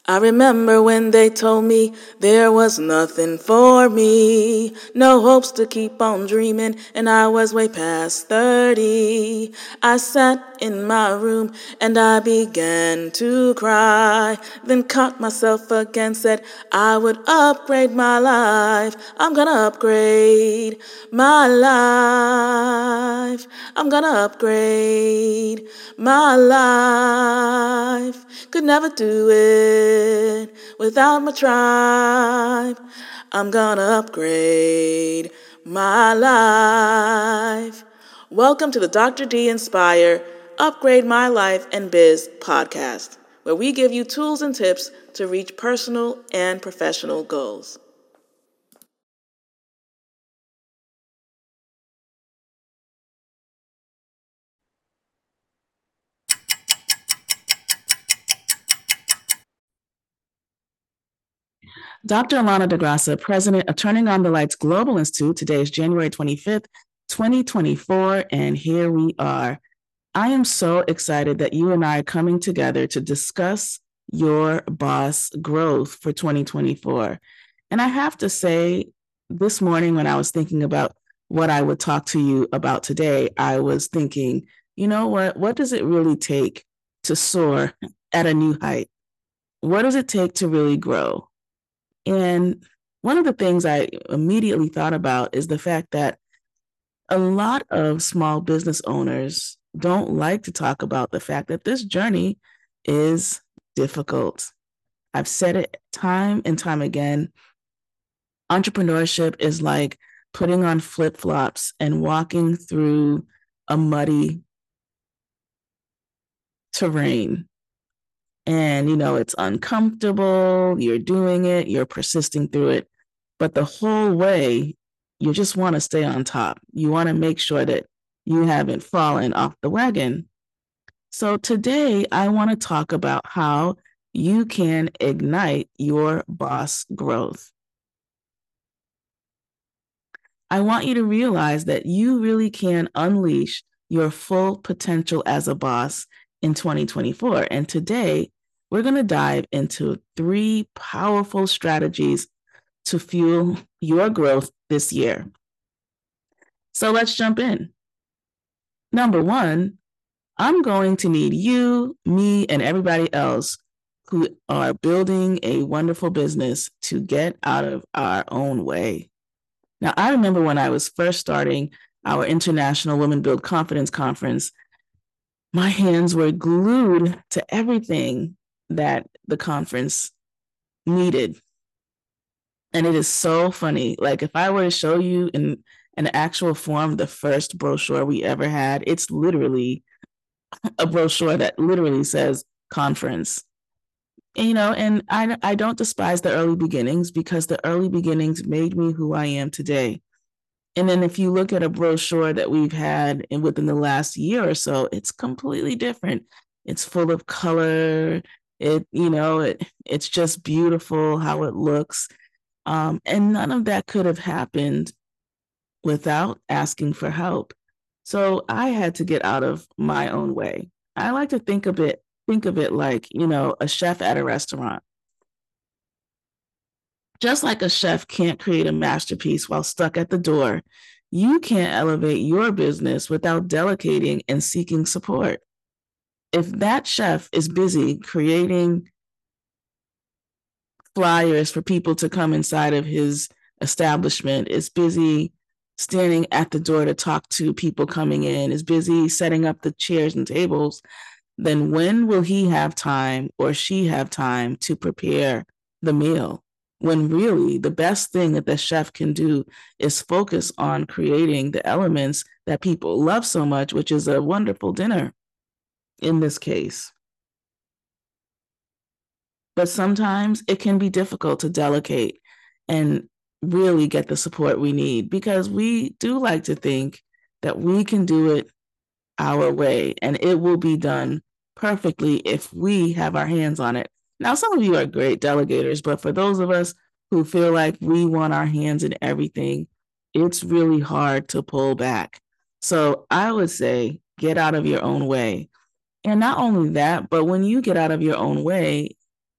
I remember when they told me there was nothing for me, no hopes to keep on dreaming, and I was way past 30. I sat in my room and I began to cry, then caught myself again, said I would upgrade my life. I'm gonna upgrade my life. I'm gonna upgrade my life. Could never do it without my tribe. I'm gonna upgrade my life. Welcome to the Dr. D Inspire Upgrade My Life and Biz podcast, where we give you tools and tips to reach personal and professional goals. Dr. Alana DeGrassa, president of Turning on the Lights Global Institute. Today is January 25th, 2024, and here we are. I am so excited that you and I are coming together to discuss your boss growth for 2024. And I have to say, this morning when I was thinking about what I would talk to you about today, I was thinking, you know what? What does it really take to soar at a new height? What does it take to really grow? And one of the things I immediately thought about is the fact that a lot of small business owners don't like to talk about the fact that this journey is difficult. I've said it time and time again. Entrepreneurship is like putting on flip-flops and walking through a muddy terrain. And, it's uncomfortable. You're doing it, you're persisting through it. But the whole way, you just want to stay on top. You want to make sure that you haven't fallen off the wagon. So today, I want to talk about how you can ignite your boss growth. I want you to realize that you really can unleash your full potential as a boss in 2024. And today, we're going to dive into 3 powerful strategies to fuel your growth this year. So let's jump in. Number 1, I'm going to need you, me, and everybody else who are building a wonderful business to get out of our own way. Now, I remember when I was first starting our International Women Build Confidence Conference, my hands were glued to everything that the conference needed. And it is so funny. Like, if I were to show you in an actual form the first brochure we ever had, it's literally a brochure that literally says conference. And I don't despise the early beginnings, because the early beginnings made me who I am today. And then if you look at a brochure that we've had within the last year or so, it's completely different. It's full of color. It's just beautiful how it looks. And none of that could have happened without asking for help. So I had to get out of my own way. I like to think of it like, a chef at a restaurant. Just like a chef can't create a masterpiece while stuck at the door, you can't elevate your business without delegating and seeking support. If that chef is busy creating flyers for people to come inside of his establishment, is busy standing at the door to talk to people coming in, is busy setting up the chairs and tables, then when will he have time or she have time to prepare the meal? When really the best thing that the chef can do is focus on creating the elements that people love so much, which is a wonderful dinner in this case. But sometimes it can be difficult to delegate and really get the support we need, because we do like to think that we can do it our way and it will be done perfectly if we have our hands on it. Now, some of you are great delegators, but for those of us who feel like we want our hands in everything, it's really hard to pull back. So I would say get out of your own way. And not only that, but when you get out of your own way,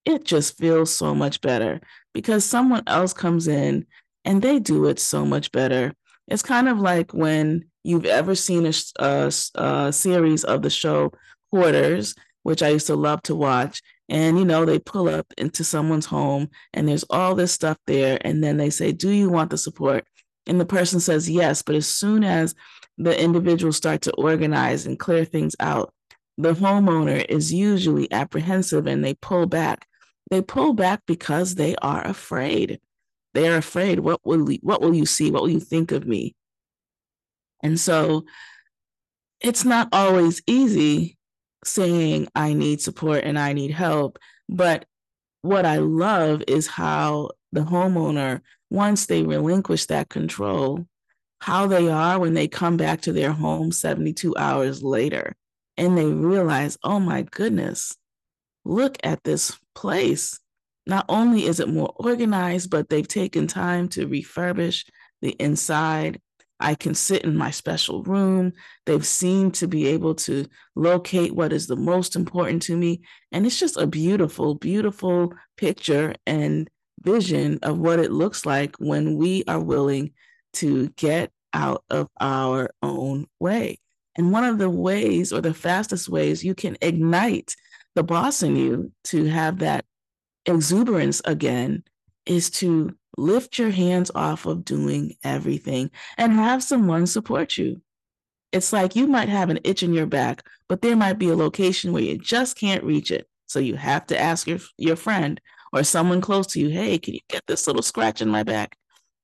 it just feels so much better because someone else comes in and they do it so much better. It's kind of like when you've ever seen a series of the show Hoarders, which I used to love to watch. And, they pull up into someone's home and there's all this stuff there. And then they say, do you want the support? And the person says yes. But as soon as the individuals start to organize and clear things out, the homeowner is usually apprehensive and they pull back. They pull back because they are afraid. They are afraid. What will you see? What will you think of me? And so it's not always easy saying I need support and I need help. But what I love is how the homeowner, once they relinquish that control, how they are when they come back to their home 72 hours later and they realize, oh my goodness, look at this place. Not only is it more organized, but they've taken time to refurbish the inside. I can sit in my special room. They've seemed to be able to locate what is the most important to me. And it's just a beautiful, beautiful picture and vision of what it looks like when we are willing to get out of our own way. And one of the ways, or the fastest ways, you can ignite the boss in you to have that exuberance again is to lift your hands off of doing everything and have someone support you. It's like you might have an itch in your back, but there might be a location where you just can't reach it. So you have to ask your friend or someone close to you, hey, can you get this little scratch in my back?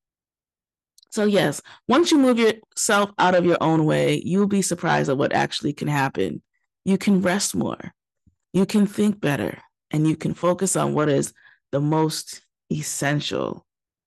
So yes, once you move yourself out of your own way, you'll be surprised at what actually can happen. You can rest more, you can think better, and you can focus on what is the most essential.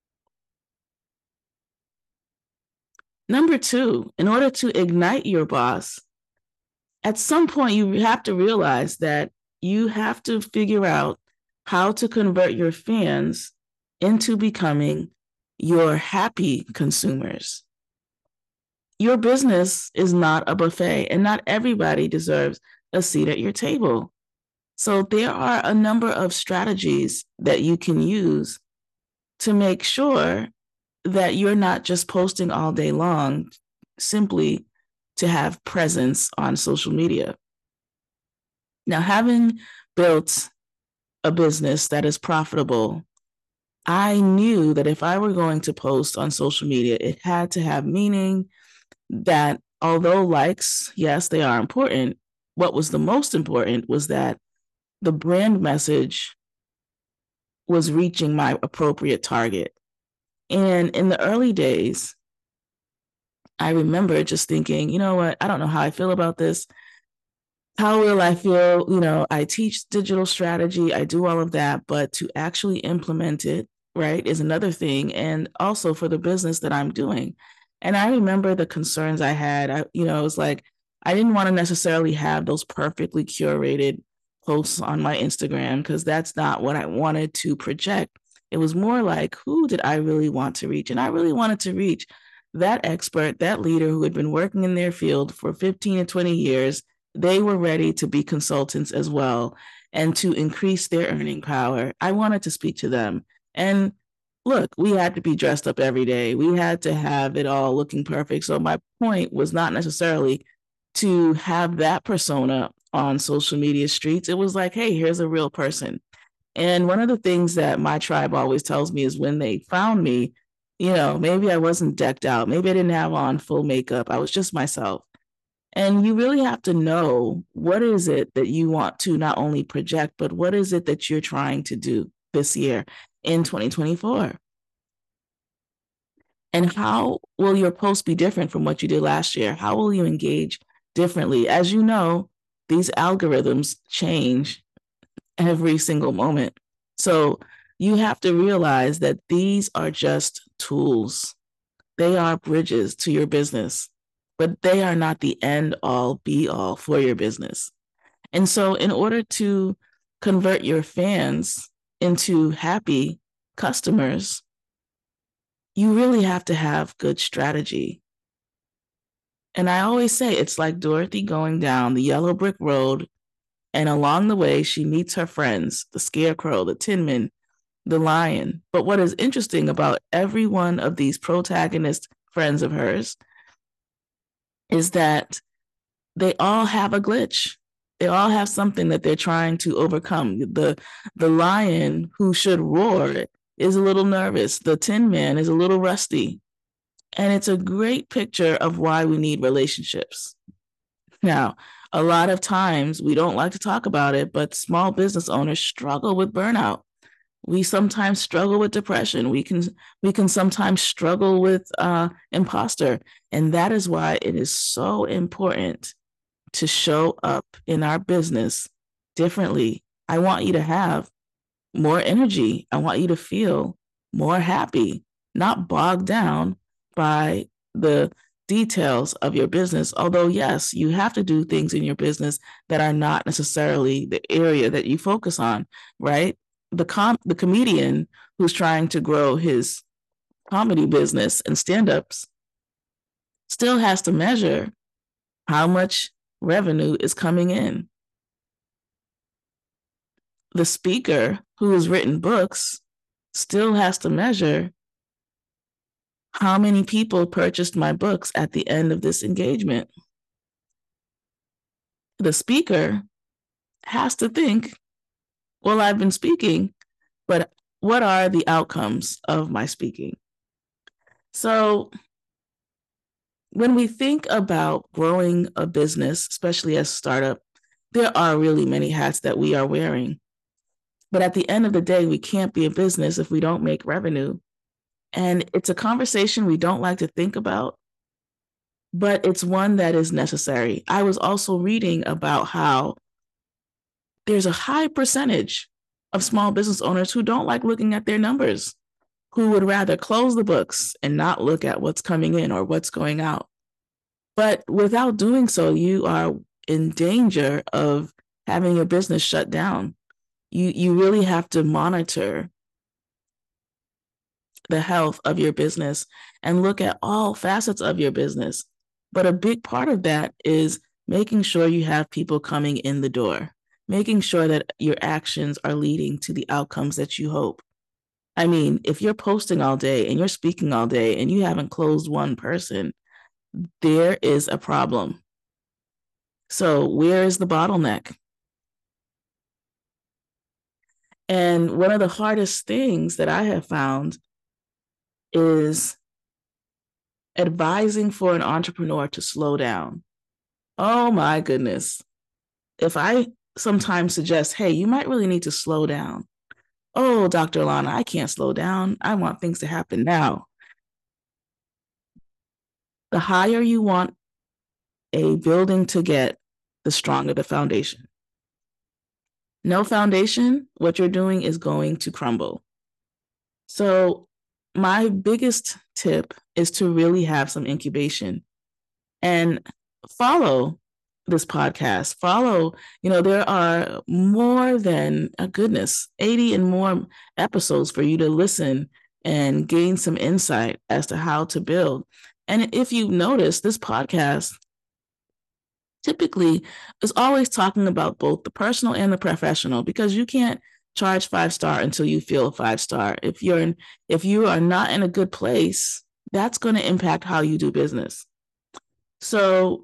Number 2, in order to ignite your boss, at some point you have to realize that you have to figure out how to convert your fans into becoming your happy consumers. Your business is not a buffet, and not everybody deserves a seat at your table. So there are a number of strategies that you can use to make sure that you're not just posting all day long simply to have presence on social media. Now, having built a business that is profitable, I knew that if I were going to post on social media, it had to have meaning, that although likes, yes, they are important, what was the most important was that the brand message was reaching my appropriate target. And in the early days, I remember just thinking, you know what, I don't know how I feel about this. How will I feel? I teach digital strategy, I do all of that, but to actually implement it, right, is another thing. And also for the business that I'm doing. And I remember the concerns I had. It was like, I didn't want to necessarily have those perfectly curated posts on my Instagram because that's not what I wanted to project. It was more like, who did I really want to reach? And I really wanted to reach that expert, that leader who had been working in their field for 15 to 20 years. They were ready to be consultants as well and to increase their earning power. I wanted to speak to them. And look, we had to be dressed up every day. We had to have it all looking perfect. So my point was not necessarily to have that persona on social media streets. It was like, hey, here's a real person. And one of the things that my tribe always tells me is when they found me, maybe I wasn't decked out. Maybe I didn't have on full makeup. I was just myself. And you really have to know what is it that you want to not only project, but what is it that you're trying to do this year in 2024? And how will your post be different from what you did last year? How will you engage differently? As you know, these algorithms change every single moment. So you have to realize that these are just tools. They are bridges to your business, but they are not the end all be all for your business. And so in order to convert your fans into happy customers, you really have to have good strategy. And I always say it's like Dorothy going down the yellow brick road And along the way, she meets her friends, the Scarecrow, the Tin Man, the Lion. But what is interesting about every one of these protagonist friends of hers is that they all have a glitch. They all have something that they're trying to overcome. The lion, who should roar, is a little nervous. The Tin Man is a little rusty. And it's a great picture of why we need relationships. Now, a lot of times we don't like to talk about it, but small business owners struggle with burnout. We sometimes struggle with depression. We can sometimes struggle with imposter. And that is why it is so important to show up in our business differently. I want you to have more energy. I want you to feel more happy, not bogged down by the details of your business. Although, yes, you have to do things in your business that are not necessarily the area that you focus on, right? The comedian who's trying to grow his comedy business and stand-ups still has to measure how much revenue is coming in. The speaker who has written books still has to measure how many people purchased my books at the end of this engagement. The speaker has to think, well, I've been speaking, but what are the outcomes of my speaking? So when we think about growing a business, especially as a startup, there are really many hats that we are wearing. But at the end of the day, we can't be a business if we don't make revenue. And it's a conversation we don't like to think about, but it's one that is necessary. I was also reading about how there's a high percentage of small business owners who don't like looking at their numbers, who would rather close the books and not look at what's coming in or what's going out. But without doing so, you are in danger of having your business shut down. You really have to monitor the health of your business and look at all facets of your business. But a big part of that is making sure you have people coming in the door, making sure that your actions are leading to the outcomes that you hope. I mean, if you're posting all day and you're speaking all day and you haven't closed one person, there is a problem. So where is the bottleneck? And one of the hardest things that I have found is advising for an entrepreneur to slow down. Oh my goodness. If I sometimes suggest, hey, you might really need to slow down. Oh, Dr. Lana, I can't slow down. I want things to happen now. The higher you want a building to get, the stronger the foundation. No foundation, what you're doing is going to crumble. So my biggest tip is to really have some incubation and follow this podcast. Follow, there are more than, goodness, 80 and more episodes for you to listen and gain some insight as to how to build. And if you've noticed, this podcast typically is always talking about both the personal and the professional, because you can't charge 5-star until you feel 5-star. If you are not in a good place, that's going to impact how you do business. So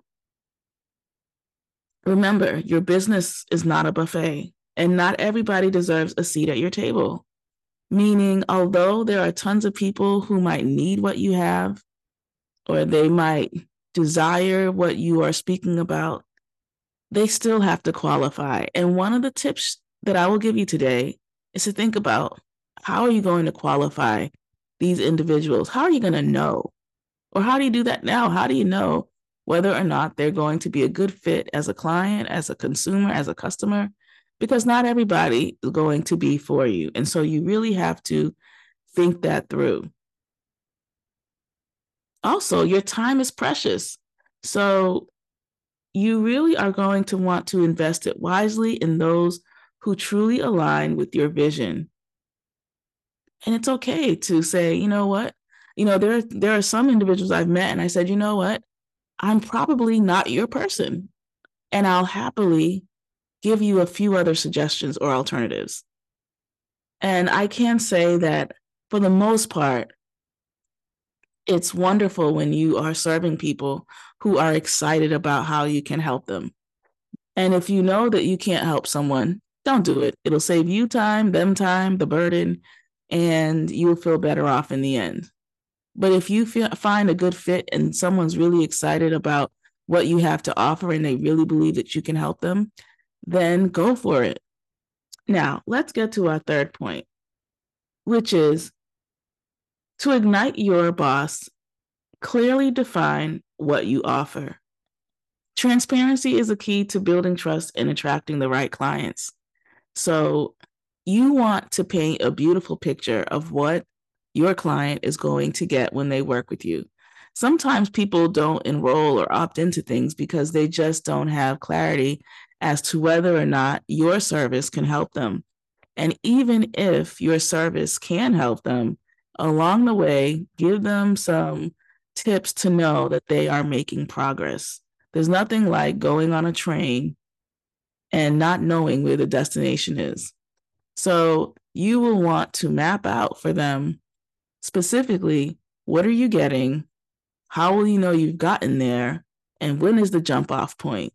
remember, your business is not a buffet, and not everybody deserves a seat at your table. Meaning, although there are tons of people who might need what you have, or they might desire what you are speaking about, they still have to qualify. And one of the tips that I will give you today is to think about, how are you going to qualify these individuals? How are you going to know? Or how do you do that now? How do you know whether or not they're going to be a good fit as a client, as a consumer, as a customer? Because not everybody is going to be for you. And so you really have to think that through. Also, your time is precious. So you really are going to want to invest it wisely in those who truly align with your vision. And it's okay to say, you know what? There are some individuals I've met and I said, you know what? I'm probably not your person. And I'll happily give you a few other suggestions or alternatives. And I can say that for the most part, it's wonderful when you are serving people who are excited about how you can help them. And if you know that you can't help someone, don't do it. It'll save you time, them time, the burden, and you'll feel better off in the end. But if you find a good fit and someone's really excited about what you have to offer and they really believe that you can help them, then go for it. Now, let's get to our third point, which is to ignite your boss, clearly define what you offer. Transparency is a key to building trust and attracting the right clients. So you want to paint a beautiful picture of what your client is going to get when they work with you. Sometimes people don't enroll or opt into things because they just don't have clarity as to whether or not your service can help them. And even if your service can help them, along the way, give them some tips to know that they are making progress. There's nothing like going on a train and not knowing where the destination is. So you will want to map out for them specifically, what are you getting? How will you know you've gotten there? And when is the jump off point?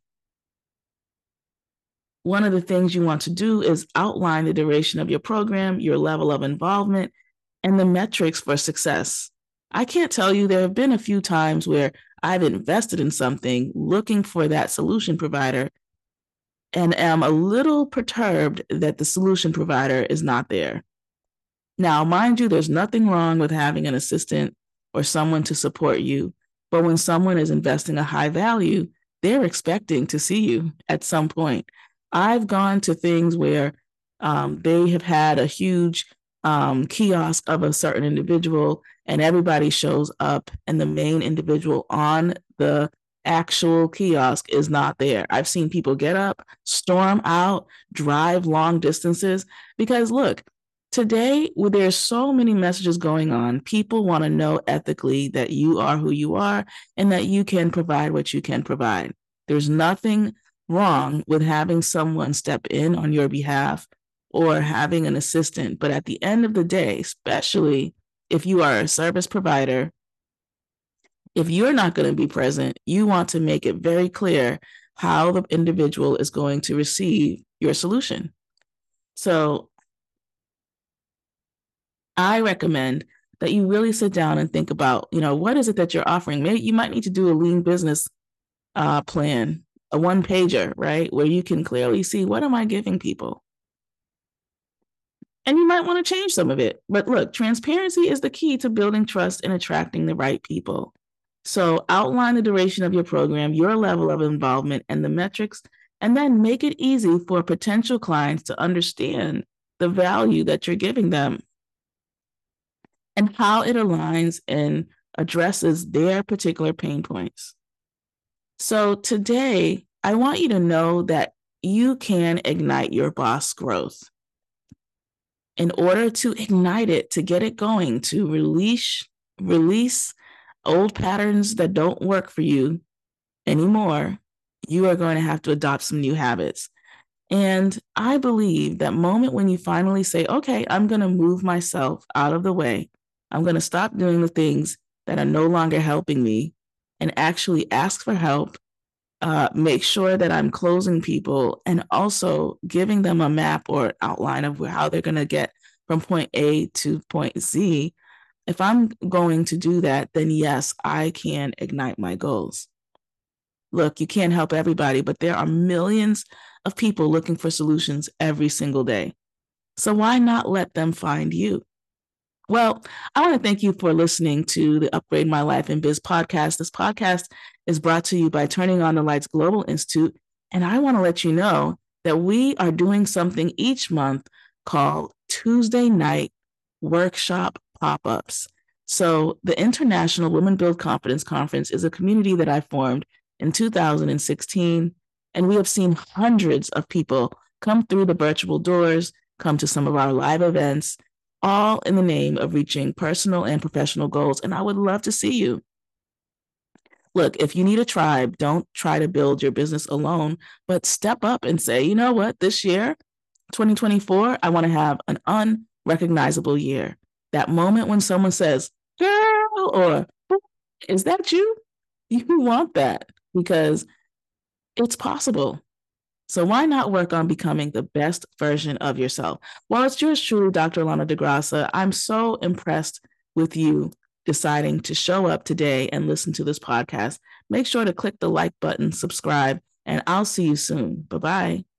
One of the things you want to do is outline the duration of your program, your level of involvement, and the metrics for success. I can't tell you, there have been a few times where I've invested in something looking for that solution provider and am a little perturbed that the solution provider is not there. Now, mind you, there's nothing wrong with having an assistant or someone to support you, but when someone is investing a high value, they're expecting to see you at some point. I've gone to things where they have had a huge kiosk of a certain individual and everybody shows up and the main individual on the actual kiosk is not there. I've seen people get up, storm out, drive long distances because look, today, where there's so many messages going on, people want to know ethically that you are who you are and that you can provide what you can provide. There's nothing wrong with having someone step in on your behalf or having an assistant. But at the end of the day, especially if you are a service provider, if you're not going to be present, you want to make it very clear how the individual is going to receive your solution. So I recommend that you really sit down and think about, what is it that you're offering? Maybe you might need to do a lean business plan, a one pager, right? Where you can clearly see, what am I giving people? And you might want to change some of it. But look, transparency is the key to building trust and attracting the right people. So outline the duration of your program, your level of involvement, and the metrics, and then make it easy for potential clients to understand the value that you're giving them and how it aligns and addresses their particular pain points. So today, I want you to know that you can ignite your boss growth. In order to ignite it, to get it going, to release old patterns that don't work for you anymore, you are going to have to adopt some new habits. And I believe that moment when you finally say, okay, I'm going to move myself out of the way. I'm going to stop doing the things that are no longer helping me and actually ask for help, make sure that I'm closing people and also giving them a map or outline of how they're going to get from point A to point Z. If I'm going to do that, then yes, I can ignite my goals. Look, you can't help everybody, but there are millions of people looking for solutions every single day. So why not let them find you? Well, I want to thank you for listening to the Upgrade My Life in Biz podcast. This podcast is brought to you by Turning on the Lights Global Institute. And I want to let you know that we are doing something each month called Tuesday Night Workshop Pop-Ups. So the International Women Build Confidence Conference is a community that I formed in 2016. And we have seen hundreds of people come through the virtual doors, come to some of our live events, all in the name of reaching personal and professional goals. And I would love to see you. Look, if you need a tribe, don't try to build your business alone, but step up and say, you know what, this year, 2024, I want to have an unrecognizable year. That moment when someone says, girl, or is that you? You want that because it's possible. So why not work on becoming the best version of yourself? Well, it's yours truly, Dr. Lana DeGrasse. I'm so impressed with you deciding to show up today and listen to this podcast. Make sure to click the like button, subscribe, and I'll see you soon. Bye-bye.